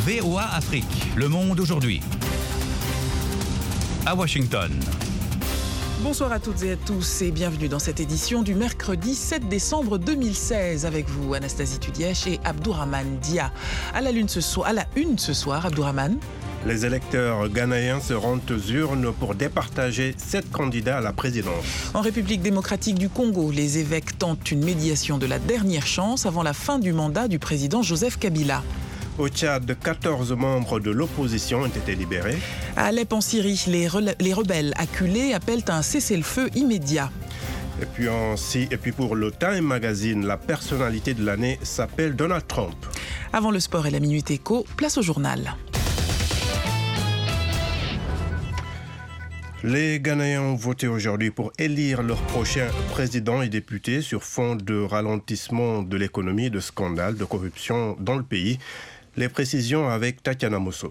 VOA Afrique. Le monde aujourd'hui. À Washington. Bonsoir à toutes et à tous et bienvenue dans cette édition du mercredi 7 décembre 2016 avec vous Anastasie Tudièche et Abdourahmane Dia. À la une ce soir, Abdourahmane. Les électeurs ghanéens se rendent aux urnes pour départager 7 candidats à la présidence. En République démocratique du Congo, les évêques tentent une médiation de la dernière chance avant la fin du mandat du président Joseph Kabila. Au Tchad, 14 membres de l'opposition ont été libérés. À Alep en Syrie, les rebelles acculés appellent à un cessez-le-feu immédiat. Et puis pour le Time Magazine, la personnalité de l'année s'appelle Donald Trump. Avant le sport et la Minute Éco, place au journal. Les Ghanéens ont voté aujourd'hui pour élire leur prochain président et député sur fond de ralentissement de l'économie et de scandales de corruption dans le pays. Les précisions avec Tatiana Mosso.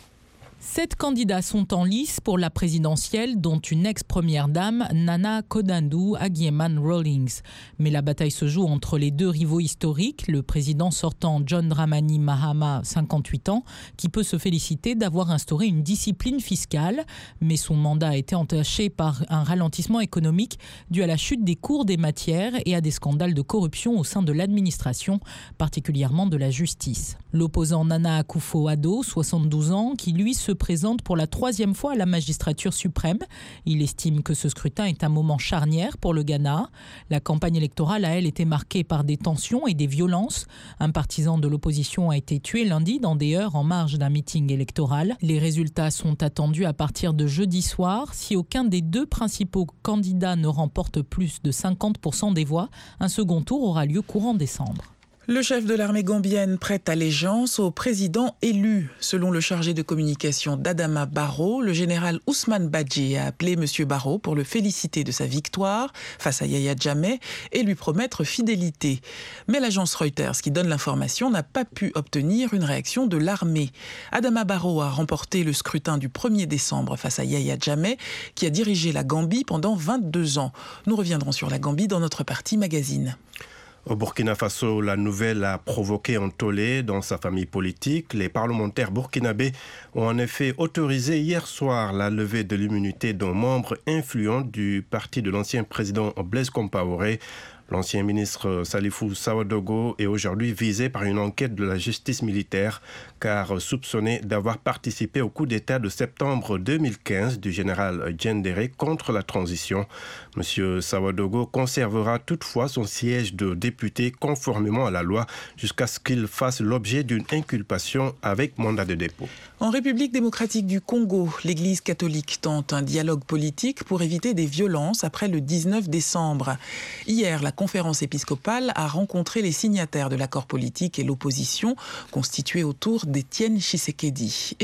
7 candidats sont en lice pour la présidentielle, dont une ex-première dame, Nana Kodandou Agyeman Rawlings. Mais la bataille se joue entre les deux rivaux historiques, le président sortant John Dramani Mahama, 58 ans, qui peut se féliciter d'avoir instauré une discipline fiscale, mais son mandat a été entaché par un ralentissement économique dû à la chute des cours des matières et à des scandales de corruption au sein de l'administration, particulièrement de la justice. L'opposant Nana Akufo-Addo, 72 ans, qui lui se présente pour la 3e fois à la magistrature suprême. Il estime que ce scrutin est un moment charnière pour le Ghana. La campagne électorale a, elle, été marquée par des tensions et des violences. Un partisan de l'opposition a été tué lundi dans des heures en marge d'un meeting électoral. Les résultats sont attendus à partir de jeudi soir. Si aucun des deux principaux candidats ne remporte plus de 50% des voix, un second tour aura lieu courant décembre. Le chef de l'armée gambienne prête allégeance au président élu. Selon le chargé de communication d'Adama Barrow, le général Ousmane Badji a appelé M. Barrow pour le féliciter de sa victoire face à Yahya Jammeh et lui promettre fidélité. Mais l'agence Reuters, qui donne l'information, n'a pas pu obtenir une réaction de l'armée. Adama Barrow a remporté le scrutin du 1er décembre face à Yahya Jammeh, qui a dirigé la Gambie pendant 22 ans. Nous reviendrons sur la Gambie dans notre partie magazine. Au Burkina Faso, la nouvelle a provoqué un tollé dans sa famille politique. Les parlementaires burkinabés ont en effet autorisé hier soir la levée de l'immunité d'un membre influent du parti de l'ancien président Blaise Compaoré. L'ancien ministre Salifou Sawadogo est aujourd'hui visé par une enquête de la justice militaire car soupçonné d'avoir participé au coup d'État de septembre 2015 du général Diendéré contre la transition. Monsieur Sawadogo conservera toutefois son siège de député conformément à la loi jusqu'à ce qu'il fasse l'objet d'une inculpation avec mandat de dépôt. En République démocratique du Congo, l'Église catholique tente un dialogue politique pour éviter des violences après le 19 décembre. Hier, la conférence épiscopale a rencontré les signataires de l'accord politique et l'opposition constituée autour d'Étienne Tshisekedi.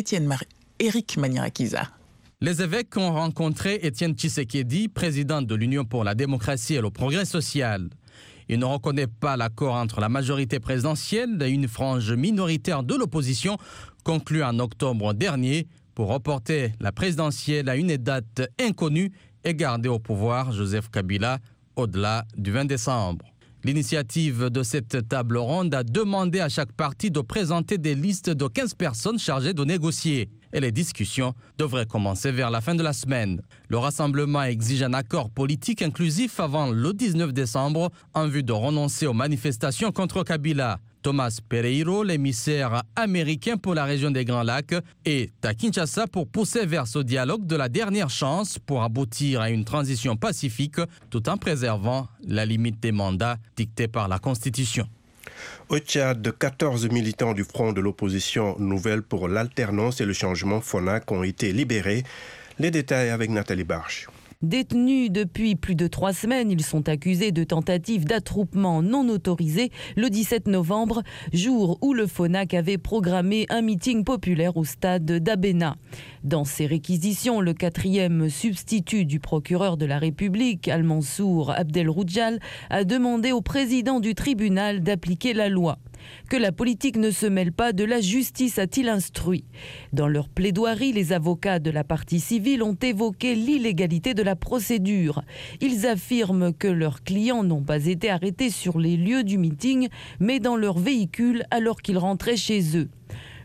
Éric Maniarakiza. Les évêques ont rencontré Étienne Tshisekedi, président de l'Union pour la démocratie et le progrès social. Il ne reconnaît pas l'accord entre la majorité présidentielle et une frange minoritaire de l'opposition conclu en octobre dernier pour reporter la présidentielle à une date inconnue et garder au pouvoir Joseph Kabila au-delà du 20 décembre. L'initiative de cette table ronde a demandé à chaque parti de présenter des listes de 15 personnes chargées de négocier. Et les discussions devraient commencer vers la fin de la semaine. Le rassemblement exige un accord politique inclusif avant le 19 décembre en vue de renoncer aux manifestations contre Kabila. Thomas Pereiro, l'émissaire américain pour la région des Grands Lacs, est à Kinshasa pour pousser vers ce dialogue de la dernière chance pour aboutir à une transition pacifique tout en préservant la limite des mandats dictée par la Constitution. Au Tchad, 14 militants du Front de l'opposition nouvelle pour l'alternance et le changement FONAC ont été libérés. Les détails avec Nathalie Barche. Détenus depuis plus de 3 semaines, ils sont accusés de tentative d'attroupement non autorisé le 17 novembre, jour où le FONAC avait programmé un meeting populaire au stade d'Abena. Dans ses réquisitions, le 4e substitut du procureur de la République, Al-Mansour Abdelroudjal, a demandé au président du tribunal d'appliquer la loi. Que la politique ne se mêle pas de la justice, a-t-il instruit. Dans leur plaidoirie, les avocats de la partie civile ont évoqué l'illégalité de la procédure. Ils affirment que leurs clients n'ont pas été arrêtés sur les lieux du meeting, mais dans leur véhicule alors qu'ils rentraient chez eux.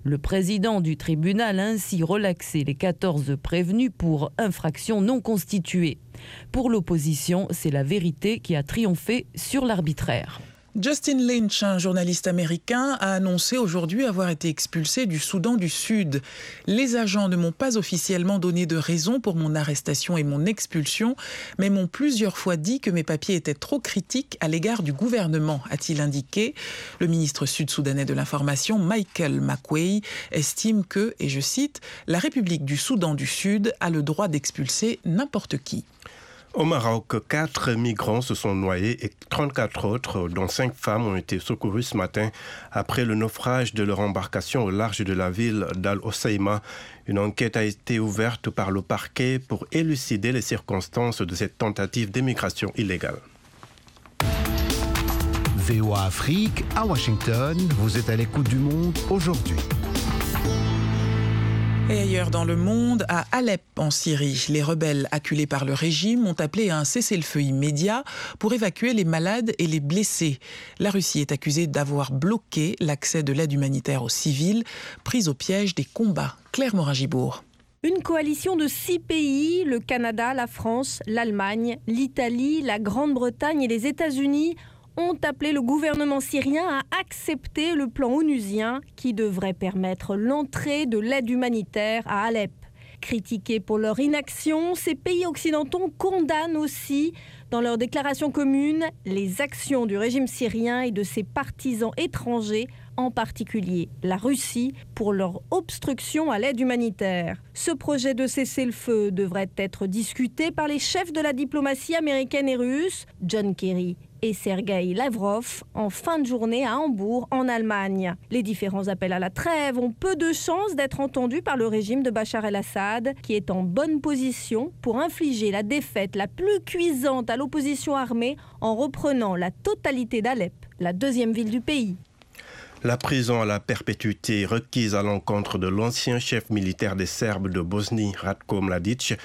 Le président du tribunal a ainsi relaxé les 14 prévenus pour infraction non constituée. Pour l'opposition, c'est la vérité qui a triomphé sur l'arbitraire. Justin Lynch, un journaliste américain, a annoncé aujourd'hui avoir été expulsé du Soudan du Sud. Les agents ne m'ont pas officiellement donné de raison pour mon arrestation et mon expulsion, mais m'ont plusieurs fois dit que mes papiers étaient trop critiques à l'égard du gouvernement, a-t-il indiqué. Le ministre sud-soudanais de l'information, Michael Makuei, estime que, et je cite, « la République du Soudan du Sud a le droit d'expulser n'importe qui ». Au Maroc, 4 migrants se sont noyés et 34 autres, dont 5 femmes, ont été secourus ce matin après le naufrage de leur embarcation au large de la ville d'Al-Hoceima. Une enquête a été ouverte par le parquet pour élucider les circonstances de cette tentative d'émigration illégale. VOA Afrique, à Washington, vous êtes à l'écoute du monde aujourd'hui. Et ailleurs dans le monde, à Alep en Syrie, les rebelles acculés par le régime ont appelé à un cessez-le-feu immédiat pour évacuer les malades et les blessés. La Russie est accusée d'avoir bloqué l'accès de l'aide humanitaire aux civils, prise au piège des combats. Claire Morin-Gibourg. Une coalition de 6 pays, le Canada, la France, l'Allemagne, l'Italie, la Grande-Bretagne et les États-Unis, ont appelé le gouvernement syrien à accepter le plan onusien qui devrait permettre l'entrée de l'aide humanitaire à Alep. Critiqués pour leur inaction, ces pays occidentaux condamnent aussi, dans leur déclaration commune, les actions du régime syrien et de ses partisans étrangers, en particulier la Russie, pour leur obstruction à l'aide humanitaire. Ce projet de cessez-le-feu devrait être discuté par les chefs de la diplomatie américaine et russe, John Kerry et Sergueï Lavrov, en fin de journée à Hambourg, en Allemagne. Les différents appels à la trêve ont peu de chances d'être entendus par le régime de Bachar el-Assad, qui est en bonne position pour infliger la défaite la plus cuisante à l'opposition armée en reprenant la totalité d'Alep, la deuxième ville du pays. La prison à la perpétuité requise à l'encontre de l'ancien chef militaire des Serbes de Bosnie, Ratko Mladic,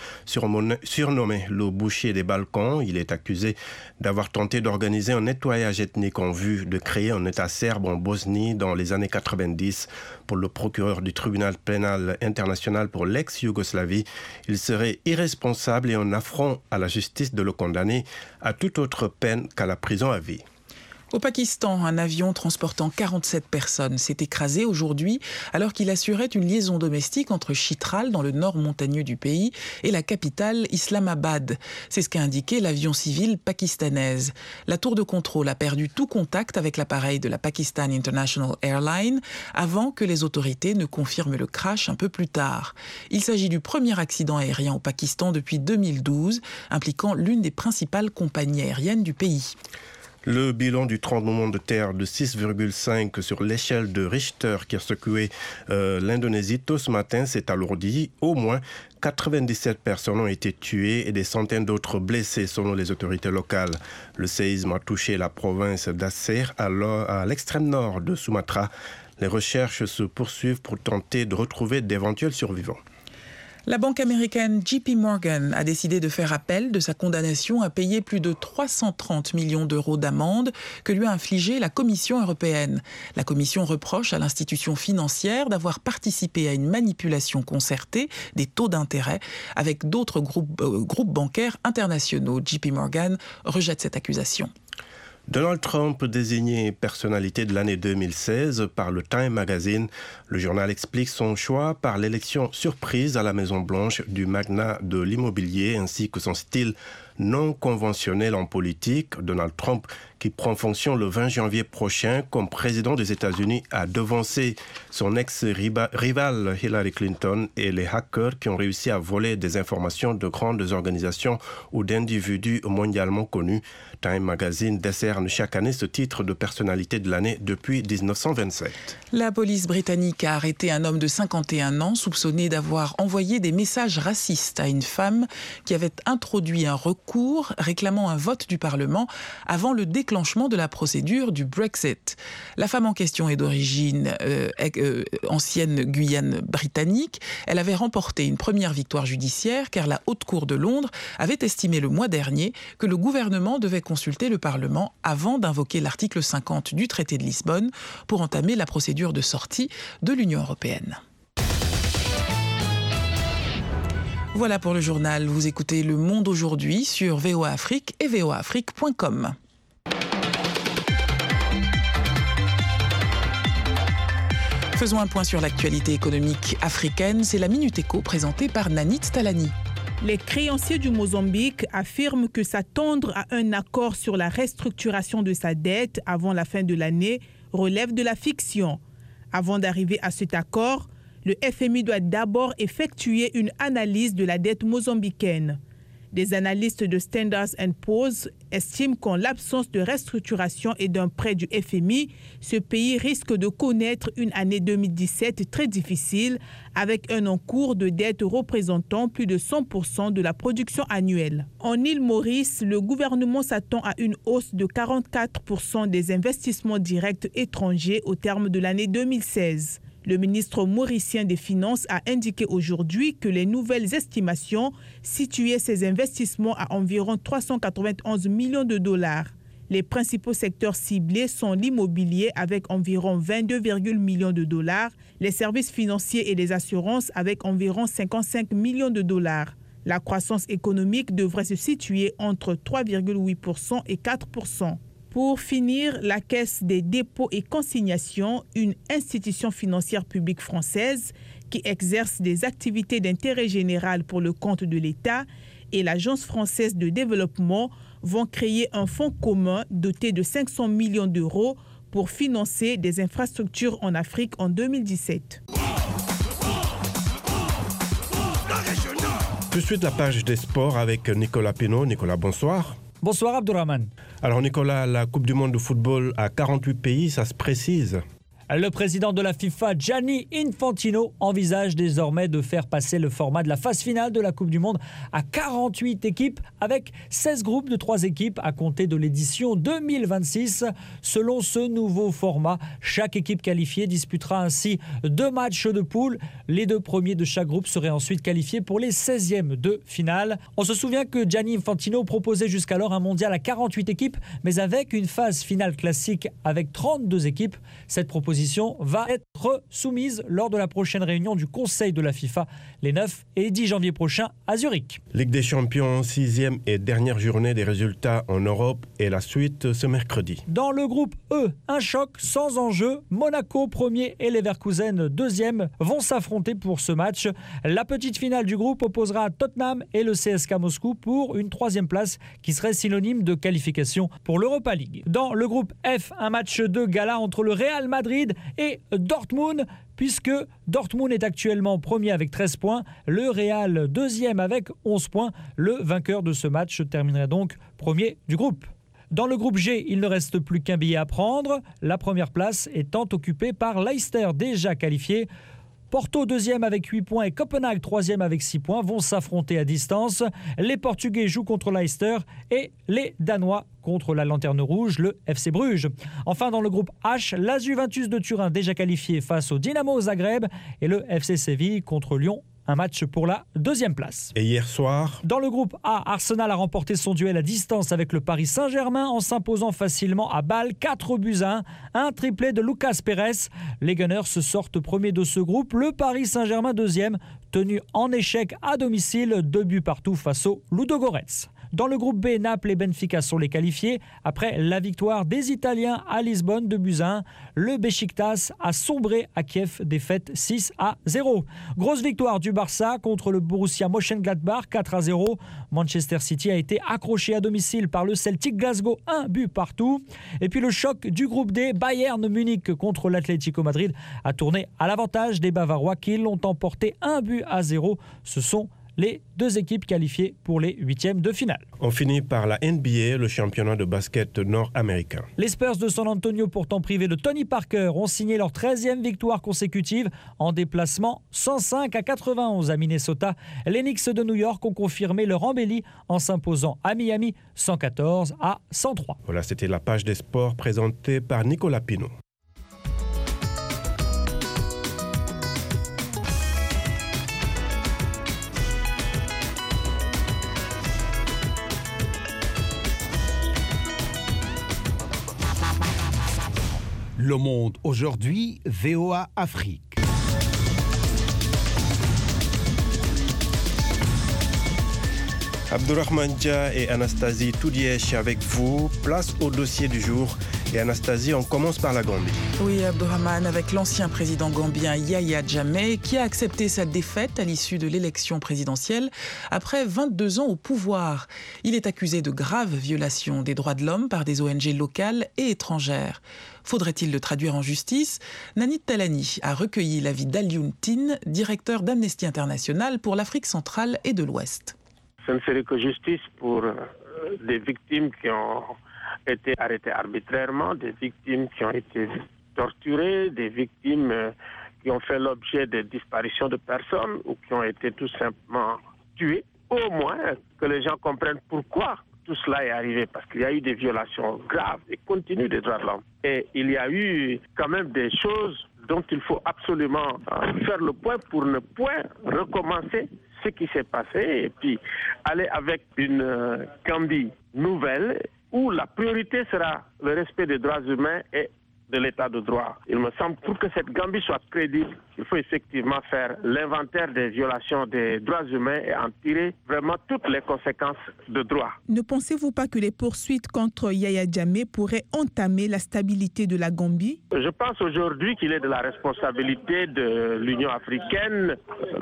surnommé le boucher des Balkans. Il est accusé d'avoir tenté d'organiser un nettoyage ethnique en vue de créer un État serbe en Bosnie dans les années 90. Pour le procureur du tribunal pénal international pour l'ex-Yougoslavie, il serait irresponsable et un affront à la justice de le condamner à toute autre peine qu'à la prison à vie. Au Pakistan, un avion transportant 47 personnes s'est écrasé aujourd'hui alors qu'il assurait une liaison domestique entre Chitral, dans le nord montagneux du pays, et la capitale Islamabad. C'est ce qu'a indiqué l'avion civil pakistanaise. La tour de contrôle a perdu tout contact avec l'appareil de la Pakistan International Airlines avant que les autorités ne confirment le crash un peu plus tard. Il s'agit du premier accident aérien au Pakistan depuis 2012, impliquant l'une des principales compagnies aériennes du pays. Le bilan du tremblement de terre de 6,5 sur l'échelle de Richter qui a secoué l'Indonésie tôt ce matin s'est alourdi. Au moins 97 personnes ont été tuées et des centaines d'autres blessées selon les autorités locales. Le séisme a touché la province d'Aceh à l'extrême nord de Sumatra. Les recherches se poursuivent pour tenter de retrouver d'éventuels survivants. La banque américaine JP Morgan a décidé de faire appel de sa condamnation à payer plus de 330 millions d'euros d'amende que lui a infligée la Commission européenne. La Commission reproche à l'institution financière d'avoir participé à une manipulation concertée des taux d'intérêt avec d'autres groupes bancaires internationaux. JP Morgan rejette cette accusation. Donald Trump désigné personnalité de l'année 2016 par le Time Magazine. Le journal explique son choix par l'élection surprise à la Maison-Blanche du magnat de l'immobilier ainsi que son style non conventionnel en politique. Donald Trump, qui prend fonction le 20 janvier prochain comme président des États-Unis, a devancé son ex-rival Hillary Clinton et les hackers qui ont réussi à voler des informations de grandes organisations ou d'individus mondialement connus. Time Magazine décerne chaque année ce titre de personnalité de l'année depuis 1927. La police britannique a arrêté un homme de 51 ans soupçonné d'avoir envoyé des messages racistes à une femme qui avait introduit un recours recours réclamant un vote du Parlement avant le déclenchement de la procédure du Brexit. La femme en question est d'origine ancienne Guyane britannique. Elle avait remporté une première victoire judiciaire car la Haute Cour de Londres avait estimé le mois dernier que le gouvernement devait consulter le Parlement avant d'invoquer l'article 50 du traité de Lisbonne pour entamer la procédure de sortie de l'Union européenne. Voilà pour le journal. Vous écoutez Le Monde aujourd'hui sur VOA Afrique et voaafrique.com. Faisons un point sur l'actualité économique africaine. C'est la Minute Éco présentée par Nanit Talani. Les créanciers du Mozambique affirment que s'attendre à un accord sur la restructuration de sa dette avant la fin de l'année relève de la fiction. Avant d'arriver à cet accord, le FMI doit d'abord effectuer une analyse de la dette mozambicaine. Des analystes de Standard & Poor's estiment qu'en l'absence de restructuration et d'un prêt du FMI, ce pays risque de connaître une année 2017 très difficile, avec un encours de dette représentant plus de 100% de la production annuelle. En île Maurice, le gouvernement s'attend à une hausse de 44% des investissements directs étrangers au terme de l'année 2016. Le ministre mauricien des Finances a indiqué aujourd'hui que les nouvelles estimations situaient ces investissements à environ 391 millions de dollars. Les principaux secteurs ciblés sont l'immobilier avec environ 22,1 millions de dollars, les services financiers et les assurances avec environ 55 millions de dollars. La croissance économique devrait se situer entre 3,8% et 4%. Pour finir, la Caisse des dépôts et consignations, une institution financière publique française qui exerce des activités d'intérêt général pour le compte de l'État, et l'Agence française de développement vont créer un fonds commun doté de 500 millions d'euros pour financer des infrastructures en Afrique en 2017. Tout de suite, la page des sports avec Nicolas Pinault. Nicolas, bonsoir. Bonsoir Abdourahmane. Alors Nicolas, la Coupe du Monde de football à 48 pays, ça se précise. Le président de la FIFA, Gianni Infantino, envisage désormais de faire passer le format de la phase finale de la Coupe du Monde à 48 équipes avec 16 groupes de 3 équipes à compter de l'édition 2026. Selon ce nouveau format, chaque équipe qualifiée disputera ainsi 2 matchs de poule. Les 2 premiers de chaque groupe seraient ensuite qualifiés pour les 16e de finale. On se souvient que Gianni Infantino proposait jusqu'alors un mondial à 48 équipes, mais avec une phase finale classique avec 32 équipes. Cette proposition va être soumise lors de la prochaine réunion du Conseil de la FIFA les 9 et 10 janvier prochains à Zurich. Ligue des Champions, 6e et dernière journée des résultats en Europe et la suite ce mercredi. Dans le groupe E, un choc sans enjeu. Monaco premier et Leverkusen deuxième vont s'affronter pour ce match. La petite finale du groupe opposera Tottenham et le CSKA Moscou pour une 3e place qui serait synonyme de qualification pour l'Europa League. Dans le groupe F, un match de gala entre le Real Madrid et Dortmund, puisque Dortmund est actuellement premier avec 13 points, le Real deuxième avec 11 points. Le vainqueur de ce match terminerait donc premier du groupe. Dans le groupe G, il ne reste plus qu'un billet à prendre, la première place étant occupée par Leicester déjà qualifié. Porto 2e avec 8 points et Copenhague 3e avec 6 points vont s'affronter à distance. Les Portugais jouent contre Leicester et les Danois contre la Lanterne Rouge, le FC Bruges. Enfin, dans le groupe H, la Juventus de Turin déjà qualifiée face au Dynamo Zagreb et le FC Séville contre Lyon. Un match pour la 2e place. Et hier soir, dans le groupe A, Arsenal a remporté son duel à distance avec le Paris Saint-Germain en s'imposant facilement à Bâle 4-1, un triplé de Lucas Pérez. Les Gunners se sortent premiers de ce groupe, le Paris Saint-Germain deuxième, tenu en échec à domicile, 2 buts partout face au Ludogorets. Dans le groupe B, Naples et Benfica sont les qualifiés. Après la victoire des Italiens à Lisbonne de Buzyn, le Beşiktaş a sombré à Kiev, défaite 6-0. Grosse victoire du Barça contre le Borussia Mönchengladbach 4-0. Manchester City a été accroché à domicile par le Celtic Glasgow, 1 but partout. Et puis le choc du groupe D, Bayern Munich contre l'Atlético Madrid a tourné à l'avantage des Bavarois qui l'ont emporté 1-0. Ce sont les 2 équipes qualifiées pour les 8e de finale. On finit par la NBA, le championnat de basket nord-américain. Les Spurs de San Antonio, pourtant privés de Tony Parker, ont signé leur 13e victoire consécutive en déplacement 105-91 à Minnesota. Les Knicks de New York ont confirmé leur embellie en s'imposant à Miami 114-103. Voilà, c'était la page des sports présentée par Nicolas Pinault. Le Monde aujourd'hui, VOA Afrique. Abdourahmane Dia et Anastasie Toudièche avec vous. Place au dossier du jour. Et Anastasie, on commence par la Gambie. Oui, Abdourahmane, avec l'ancien président gambien Yahya Jammeh, qui a accepté sa défaite à l'issue de l'élection présidentielle après 22 ans au pouvoir. Il est accusé de graves violations des droits de l'homme par des ONG locales et étrangères. Faudrait-il le traduire en justice? Nanit Talani a recueilli l'avis d'Alioune Tine, directeur d'Amnesty International pour l'Afrique centrale et de l'Ouest. Ce ne serait que justice pour des victimes qui ont été arrêtées arbitrairement, des victimes qui ont été torturées, des victimes qui ont fait l'objet de disparitions de personnes ou qui ont été tout simplement tuées. Au moins que les gens comprennent pourquoi tout cela est arrivé, parce qu'il y a eu des violations graves et continues des droits de l'homme. Et il y a eu quand même des choses dont il faut absolument faire le point pour ne point recommencer ce qui s'est passé et puis aller avec une Gambie nouvelle où la priorité sera le respect des droits humains et de l'état de droit. Il me semble que pour que cette Gambie soit crédible, il faut effectivement faire l'inventaire des violations des droits humains et en tirer vraiment toutes les conséquences de droit. Ne pensez-vous pas que les poursuites contre Yahya Jammeh pourraient entamer la stabilité de la Gambie? Je pense aujourd'hui qu'il est de la responsabilité de l'Union africaine,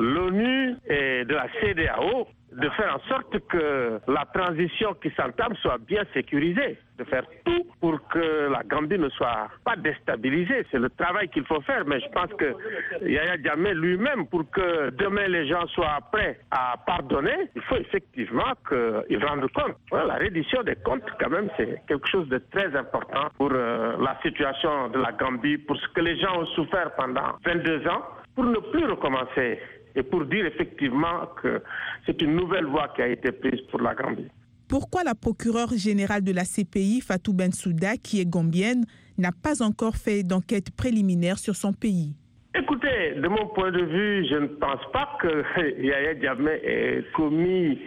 l'ONU et de la CEDEAO de faire en sorte que la transition qui s'entame soit bien sécurisée, de faire tout pour que la Gambie ne soit pas déstabilisée. C'est le travail qu'il faut faire, mais je pense que Yahya Jammeh lui-même, pour que demain les gens soient prêts à pardonner, il faut effectivement qu'il rende compte. Voilà, la reddition des comptes, quand même, c'est quelque chose de très important pour la situation de la Gambie, pour ce que les gens ont souffert pendant 22 ans, pour ne plus recommencer. Et pour dire effectivement que c'est une nouvelle voie qui a été prise pour la Gambie. Pourquoi la procureure générale de la CPI, Fatou Bensouda, qui est gambienne, n'a pas encore fait d'enquête préliminaire sur son pays? Écoutez, de mon point de vue, je ne pense pas que Yahya Jammeh ait commis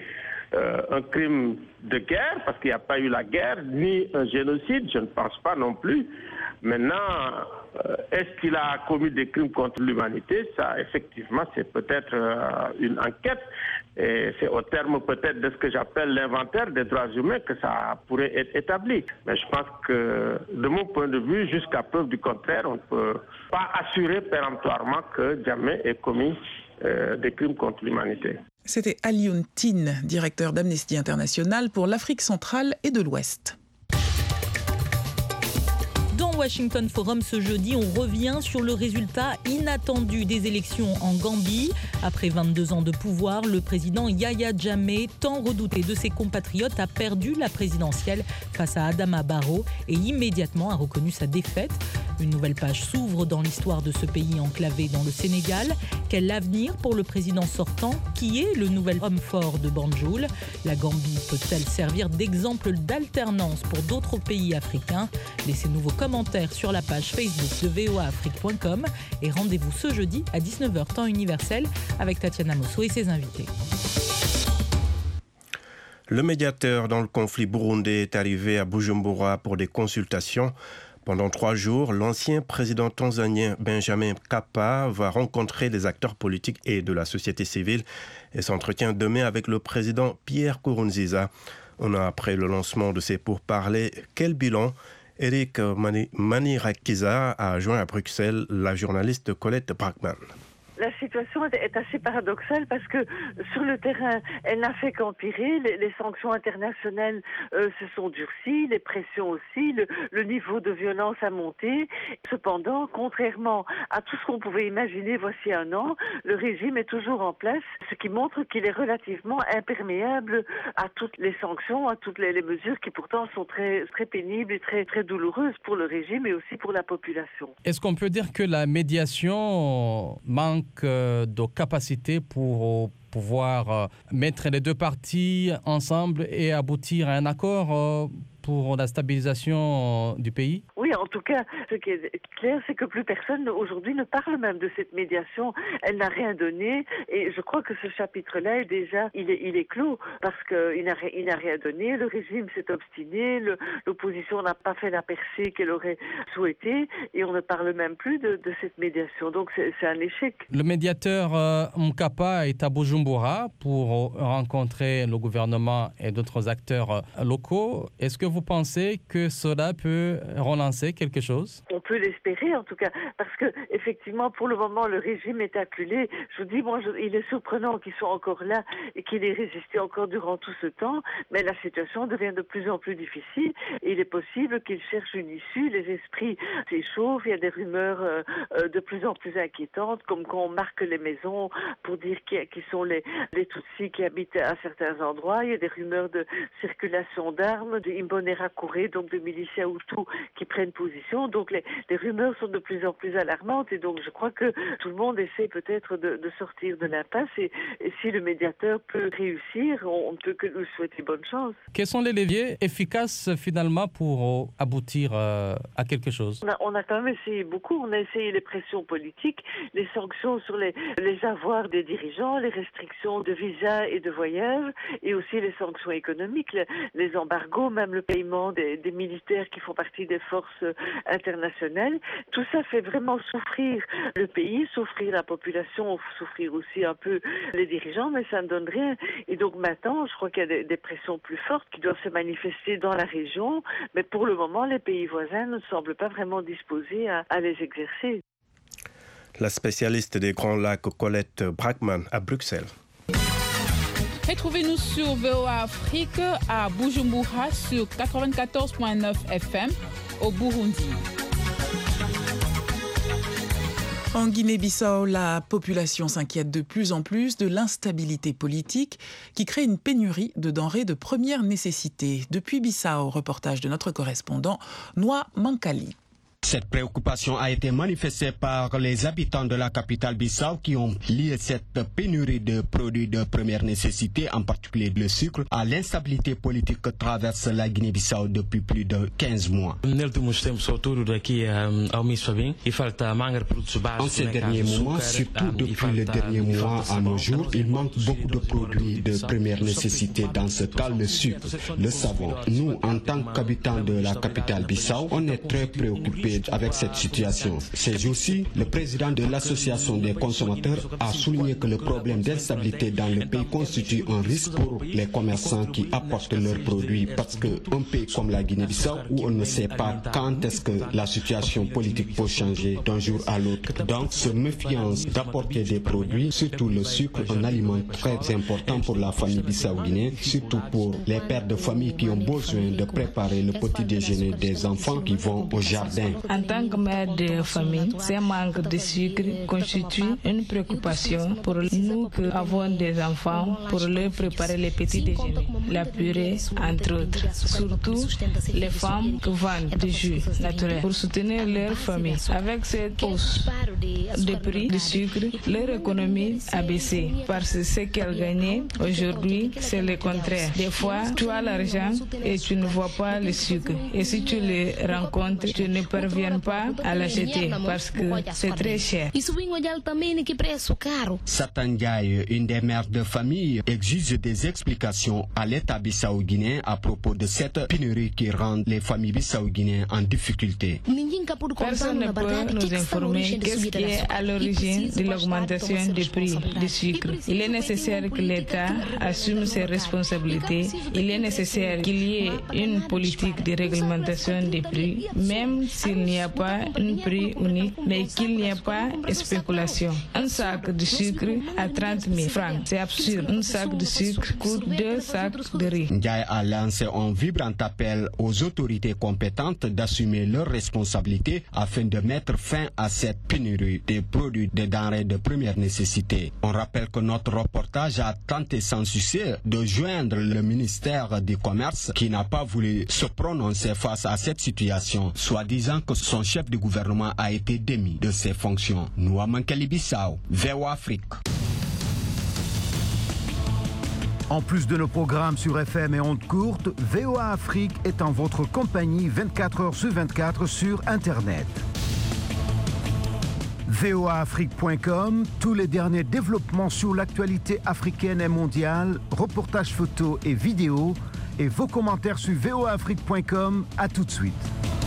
un crime de guerre, parce qu'il n'y a pas eu la guerre, ni un génocide, je ne pense pas non plus. Maintenant, est-ce qu'il a commis des crimes contre l'humanité? Ça, effectivement, c'est peut-être une enquête. Et c'est au terme peut-être de ce que j'appelle l'inventaire des droits humains que ça pourrait être établi. Mais je pense que, de mon point de vue, jusqu'à preuve du contraire, on ne peut pas assurer péremptoirement que Jammeh ait commis des crimes contre l'humanité. C'était Alioune Tine, directeur d'Amnesty International pour l'Afrique centrale et de l'Ouest. Washington Forum ce jeudi, on revient sur le résultat inattendu des élections en Gambie. Après 22 ans de pouvoir, le président Yahya Jammeh, tant redouté de ses compatriotes, a perdu la présidentielle face à Adama Barrow et immédiatement a reconnu sa défaite. Une nouvelle page s'ouvre dans l'histoire de ce pays enclavé dans le Sénégal. Quel avenir pour le président sortant, qui est le nouvel homme fort de Banjul? La Gambie peut-elle servir d'exemple d'alternance pour d'autres pays africains? Laissez-nous vos commentaires sur la page Facebook de voaafrique.com et rendez-vous ce jeudi à 19h temps universel avec Tatiana Mosso et ses invités. Le médiateur dans le conflit burundais est arrivé à Bujumbura pour des consultations. Pendant 3 jours, l'ancien président tanzanien Benjamin Mkapa va rencontrer les acteurs politiques et de la société civile et s'entretient demain avec le président Pierre Nkurunziza. On a après le lancement de ces pourparlers, quel bilan? Eric Manirakiza a joint à Bruxelles la journaliste Colette Brackman. La situation est assez paradoxale parce que sur le terrain, elle n'a fait qu'empirer. Les sanctions internationales se sont durcies, les pressions aussi, le niveau de violence a monté. Cependant, contrairement à tout ce qu'on pouvait imaginer voici un an, le régime est toujours en place, ce qui montre qu'il est relativement imperméable à toutes les sanctions, à toutes les mesures qui pourtant sont très, très pénibles et très, très douloureuses pour le régime et aussi pour la population. Est-ce qu'on peut dire que la médiation manque de capacité pour pouvoir mettre les deux parties ensemble et aboutir à un accord pour la stabilisation du pays? Oui, en tout cas, ce qui est clair, c'est que plus personne aujourd'hui ne parle même de cette médiation. Elle n'a rien donné et je crois que ce chapitre-là est déjà, il est clos parce qu'il n'a rien donné. Le régime s'est obstiné, l'opposition n'a pas fait la percée qu'elle aurait souhaité et on ne parle même plus de cette médiation. Donc c'est un échec. Le médiateur Mkapa est à Bujumbura pour rencontrer le gouvernement et d'autres acteurs locaux. Est-ce que vous pensez que cela peut relancer quelque chose? On peut l'espérer en tout cas, parce que effectivement pour le moment le régime est acculé. Je vous dis, il est surprenant qu'ils soient encore là et qu'il ait résisté encore durant tout ce temps, mais la situation devient de plus en plus difficile et il est possible qu'ils cherchent une issue. Les esprits s'échauffent, il y a des rumeurs de plus en plus inquiétantes, comme quand on marque les maisons pour dire qui sont les Tutsis qui habitent à certains endroits. Il y a des rumeurs de circulation d'armes, de Imbonerakure, donc de miliciens Hutus qui prennent position. Donc les rumeurs sont de plus en plus alarmantes et donc je crois que tout le monde essaie peut-être de sortir de l'impasse et si le médiateur peut réussir, on ne peut que lui souhaiter bonne chance. Quels sont les leviers efficaces finalement pour aboutir à quelque chose? On a quand même essayé beaucoup. On a essayé les pressions politiques, les sanctions sur les avoirs des dirigeants, les restrictions de visas et de voyages et aussi les sanctions économiques, les embargos, même le paiement des militaires qui font partie des forces internationales. Tout ça fait vraiment souffrir le pays, souffrir la population, souffrir aussi un peu les dirigeants, mais ça ne donne rien. Et donc maintenant, je crois qu'il y a des pressions plus fortes qui doivent se manifester dans la région, mais pour le moment, les pays voisins ne semblent pas vraiment disposés à les exercer. La spécialiste des Grands Lacs, Colette Brackman, à Bruxelles. Retrouvez-nous sur VOA Afrique à Bujumbura sur 94.9 FM au Burundi. En Guinée-Bissau, la population s'inquiète de plus en plus de l'instabilité politique qui crée une pénurie de denrées de première nécessité. Depuis Bissau, reportage de notre correspondant Noa Mankali. Cette préoccupation a été manifestée par les habitants de la capitale Bissau qui ont lié cette pénurie de produits de première nécessité, en particulier le sucre, à l'instabilité politique que traverse la Guinée-Bissau depuis plus de 15 mois. En ces derniers moments, surtout depuis le dernier mois à nos jours, il manque beaucoup de produits de première nécessité, dans ce cas le sucre, le savon. Nous, en tant qu'habitants de la capitale Bissau, on est très préoccupés avec cette situation. Ces jours-ci, le président de l'association des consommateurs a souligné que le problème d'instabilité dans le pays constitue un risque pour les commerçants qui apportent leurs produits, parce qu'un pays comme la Guinée-Bissau, où on ne sait pas quand est-ce que la situation politique peut changer d'un jour à l'autre. Donc, se méfiant d'apporter des produits, surtout le sucre, un aliment très important pour la famille bissau-guinéenne, surtout pour les pères de famille qui ont besoin de préparer le petit déjeuner des enfants qui vont au jardin. En tant que mère de famille, ce manque de sucre constitue une préoccupation pour nous qui avons des enfants, pour leur préparer les petits déjeuners, la purée, entre autres. Surtout les femmes qui vendent du jus naturel pour soutenir leur famille. Avec cette hausse de prix du sucre, leur économie a baissé parce que ce qu'elles gagnaient aujourd'hui, c'est le contraire. Des fois, tu as l'argent et tu ne vois pas le sucre. Et si tu le rencontres, tu ne parviens pas à l'acheter parce que c'est très cher. Satandiaï, une des mères de famille, exige des explications à l'État bissau-guinéen à propos de cette pénurie qui rend les familles bissau-guinéennes en difficulté. Personne ne peut nous informer qu'est-ce qui est à l'origine de l'augmentation du prix du sucre. Il est nécessaire que l'État assume ses responsabilités. Il est nécessaire qu'il y ait une politique de réglementation des prix, même s'il qu'il n'y a pas un prix unique, mais qu'il n'y a pas de spéculation. Un sac de sucre à 30 000 francs, c'est absurde. Un sac de sucre coûte 2 sacs de riz. Ndiaye a lancé un vibrant appel aux autorités compétentes d'assumer leurs responsabilités afin de mettre fin à cette pénurie des produits de denrées de première nécessité. On rappelle que notre reportage a tenté sans succès de joindre le ministère du Commerce qui n'a pas voulu se prononcer face à cette situation, soit disant que son chef de gouvernement a été démis de ses fonctions. Nouamankeli Bissau, VOA Afrique. En plus de nos programmes sur FM et ondes courtes, VOA Afrique est en votre compagnie 24 heures sur 24 sur Internet. voaafrique.com, tous les derniers développements sur l'actualité africaine et mondiale, reportages photos et vidéos, et vos commentaires sur voaafrique.com. À tout de suite.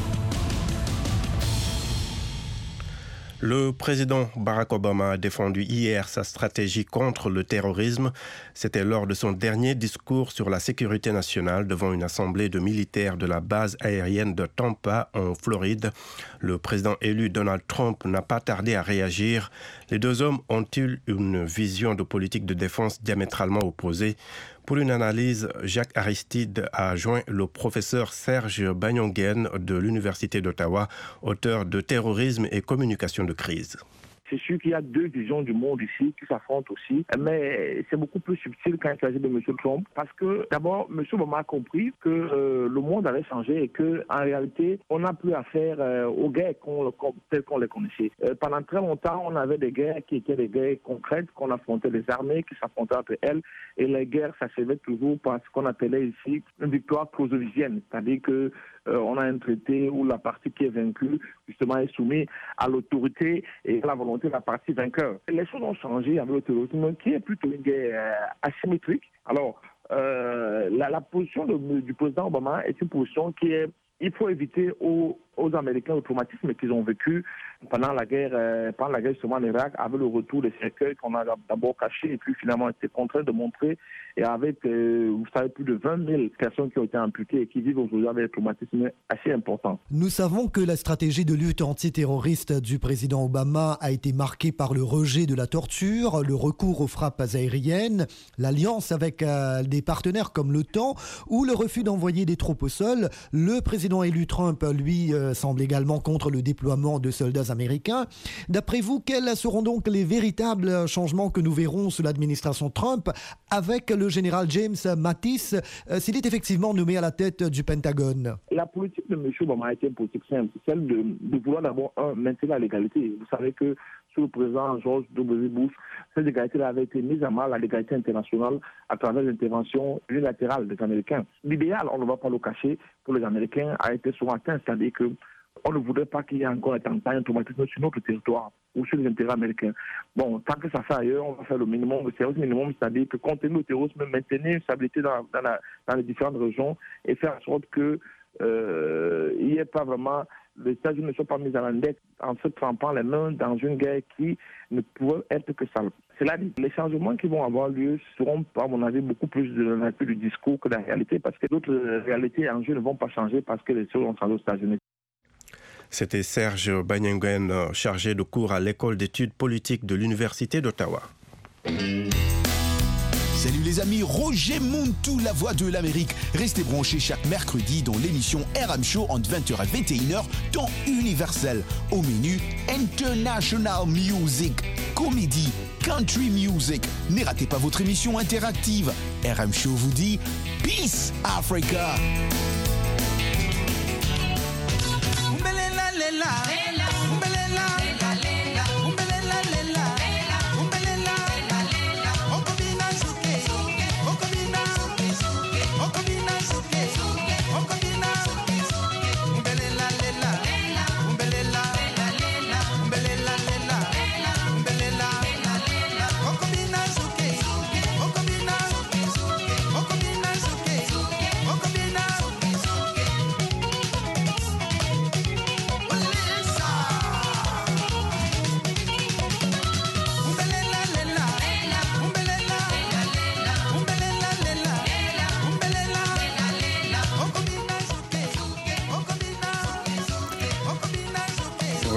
Le président Barack Obama a défendu hier sa stratégie contre le terrorisme. C'était lors de son dernier discours sur la sécurité nationale devant une assemblée de militaires de la base aérienne de Tampa en Floride. Le président élu Donald Trump n'a pas tardé à réagir. Les deux hommes ont-ils une vision de politique de défense diamétralement opposée? Pour une analyse, Jacques Aristide a joint le professeur Serge Banyongen de l'Université d'Ottawa, auteur de Terrorisme et communication de crise. C'est sûr qu'il y a deux visions du monde ici qui s'affrontent aussi, mais c'est beaucoup plus subtil quand il s'agit de M. Trump, parce que d'abord, M. Obama a compris que le monde avait changé et qu'en réalité, on n'a plus affaire aux guerres telles qu'on les connaissait. Pendant très longtemps, on avait des guerres qui étaient des guerres concrètes, qu'on affrontait les armées, qui s'affrontaient entre elles, et les guerres s'achevaient toujours par ce qu'on appelait ici une victoire clausewitzienne, c'est-à-dire que on a un traité où la partie qui est vaincue, justement, est soumise à l'autorité et à la volonté de la partie vainqueur. Les choses ont changé avec le terrorisme, qui est plutôt une guerre asymétrique. Alors, la position du président Obama est une position qui est... Il faut éviter aux Américains le traumatisme qu'ils ont vécu pendant la guerre justement en Irak, avec le retour des cercueils qu'on a d'abord cachés et puis finalement été contraints de montrer, et avec, vous savez, plus de 20 000 personnes qui ont été amputées et qui vivent aujourd'hui avec des traumatismes assez importants. Nous savons que la stratégie de lutte antiterroriste du président Obama a été marquée par le rejet de la torture, le recours aux frappes aériennes, l'alliance avec des partenaires comme l'OTAN ou le refus d'envoyer des troupes au sol. Le président élu Trump, lui, semble également contre le déploiement de soldats américains. D'après vous, quels seront donc les véritables changements que nous verrons sous l'administration Trump avec le général James Mattis, s'il est effectivement nommé à la tête du Pentagone? La politique de M. Obama a été une politique simple, celle de vouloir d'abord maintenir la légalité. Vous savez que sous le président George W. Bush, cette légalité-là avait été mise à mal, la légalité internationale, à travers l'intervention unilatérale des Américains. L'idéal, on ne va pas le cacher, pour les Américains a été souvent atteint, c'est-à-dire qu'on ne voudrait pas qu'il y ait encore un traumatisme sur notre territoire ou sur les intérêts américains. Bon, tant que ça fait ailleurs, on va faire le minimum, le service minimum, c'est-à-dire que compte tenu du terrorisme, maintenir une stabilité dans les différentes régions et faire en sorte que il n'y ait pas vraiment, les États-Unis ne soient pas mis à l'index en se trempant les mains dans une guerre qui ne pouvait être que ça. Cela dit, les changements qui vont avoir lieu seront, à mon avis, beaucoup plus de la nature du discours que de la réalité, parce que d'autres réalités et enjeux ne vont pas changer parce que les choses ont changé aux États-Unis. C'était Serge Banyongen, chargé de cours à l'école d'études politiques de l'Université d'Ottawa. Salut les amis, Roger Montou, la voix de l'Amérique. Restez branchés chaque mercredi dans l'émission RM Show entre 20h et 21h, temps universel. Au menu, International Music, comédie, country music. Ne ratez pas votre émission interactive. RM Show vous dit Peace Africa.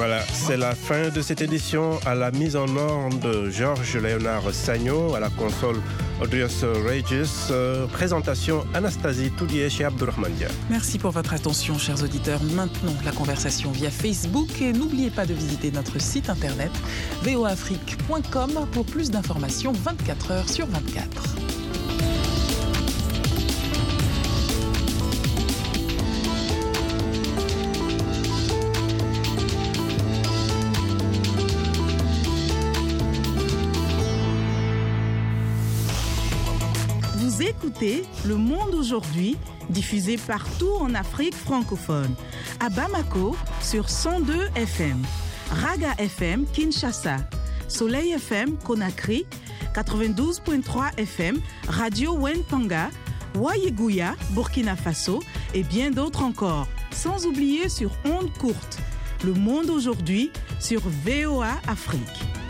Voilà, c'est la fin de cette édition. À la mise en onde, Georges Léonard Sagno, à la console Audrius Regis, présentation Anastasie Toudièche et Abdourahmane Dia. Merci pour votre attention, chers auditeurs. Maintenons la conversation via Facebook et n'oubliez pas de visiter notre site internet voafrique.com pour plus d'informations 24 heures sur 24. Vous écoutez Le Monde aujourd'hui, diffusé partout en Afrique francophone. À Bamako, sur 102 FM. Raga FM, Kinshasa. Soleil FM, Conakry. 92.3 FM, Radio Wentanga. Wayeguya, Burkina Faso. Et bien d'autres encore. Sans oublier sur ondes courtes. Le Monde aujourd'hui, sur VOA Afrique.